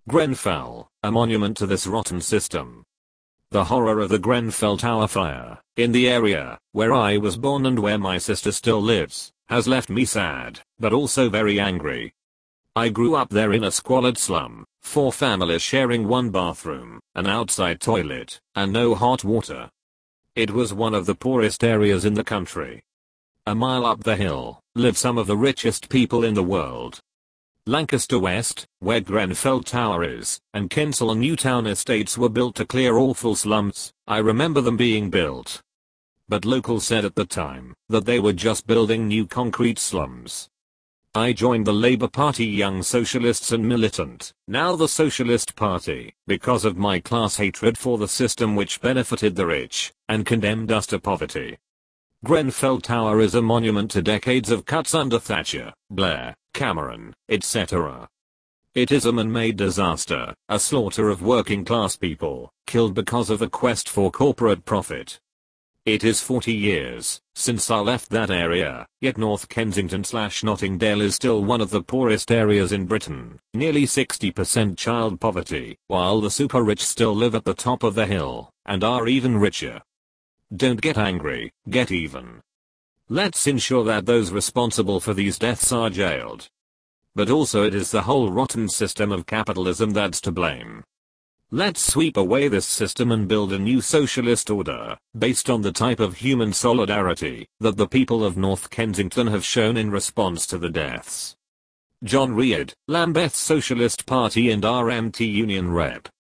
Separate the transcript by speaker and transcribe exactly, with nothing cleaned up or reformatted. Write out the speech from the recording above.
Speaker 1: Grenfell, a monument to this rotten system. The horror of the Grenfell Tower fire, in the area where I was born and where my sister still lives, has left me sad, but also very angry. I grew up there in a squalid slum, four families sharing one bathroom, an outside toilet, and no hot water. It was one of the poorest areas in the country. A mile up the hill, live some of the richest people in the world. Lancaster West, where Grenfell Tower is, and Kensal and Newtown estates were built to clear awful slums. I remember them being built. But locals said at the time that they were just building new concrete slums. I joined the Labour Party Young Socialists and Militant, now the Socialist Party, because of my class hatred for the system which benefited the rich and condemned us to poverty. Grenfell Tower is a monument to decades of cuts under Thatcher, Blair, Cameron, et cetera. It is a man-made disaster, a slaughter of working class people, killed because of the quest for corporate profit. It is forty years since I left that area, yet North Kensington slash Nottingdale is still one of the poorest areas in Britain, nearly sixty percent child poverty, while the super rich still live at the top of the hill, and are even richer. Don't get angry, get even. Let's ensure that those responsible for these deaths are jailed. But also it is the whole rotten system of capitalism that's to blame. Let's sweep away this system and build a new socialist order, based on the type of human solidarity that the people of North Kensington have shown in response to the deaths. John Reid, Lambeth Socialist Party and R M T Union Rep.